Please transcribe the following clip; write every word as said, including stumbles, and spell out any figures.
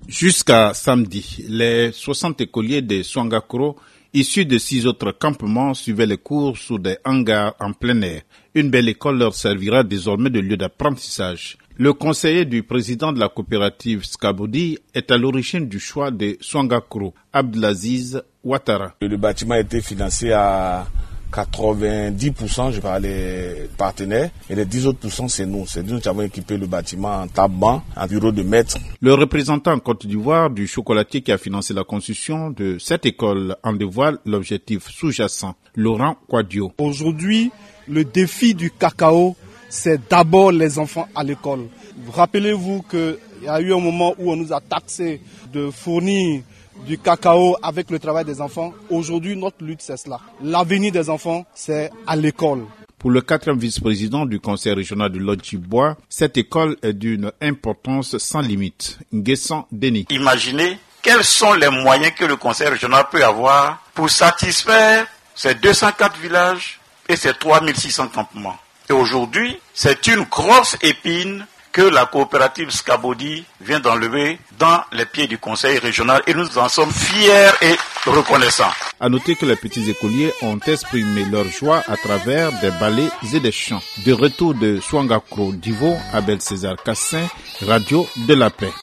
Jusqu'à samedi, les soixante écoliers de Swangakro, issus de six autres campements, suivaient les cours sous des hangars en plein air. Une belle école leur servira désormais de lieu d'apprentissage. Le conseiller du président de la coopérative Skabodi est à l'origine du choix de Swangakro, Abdelaziz Ouattara. Le bâtiment a été financé à quatre-vingt-dix pour cent, je parle des partenaires, et les dix autres pour cent, c'est nous. C'est nous qui avons équipé le bâtiment en table-banc, en bureau de maître. Le représentant en Côte d'Ivoire du chocolatier qui a financé la construction de cette école en dévoile l'objectif sous-jacent, Laurent Quadio. Aujourd'hui, le défi du cacao, c'est d'abord les enfants à l'école. Rappelez-vous qu'il y a eu un moment où on nous a taxé de fournir du cacao avec le travail des enfants. Aujourd'hui, notre lutte, c'est cela. L'avenir des enfants, c'est à l'école. Pour le quatrième vice-président du conseil régional de Lodjibois, cette école est d'une importance sans limite. Nguessan Denis. Imaginez quels sont les moyens que le conseil régional peut avoir pour satisfaire ces deux cent quatre villages et ces trois mille six cents campements. Et aujourd'hui, c'est une grosse épine que la coopérative Skabodi vient d'enlever dans les pieds du conseil régional et nous en sommes fiers et reconnaissants. À noter que les petits écoliers ont exprimé leur joie à travers des ballets et des chants. De retour de Swangakro d'Ivo, Abel César Cassin, Radio de la Paix.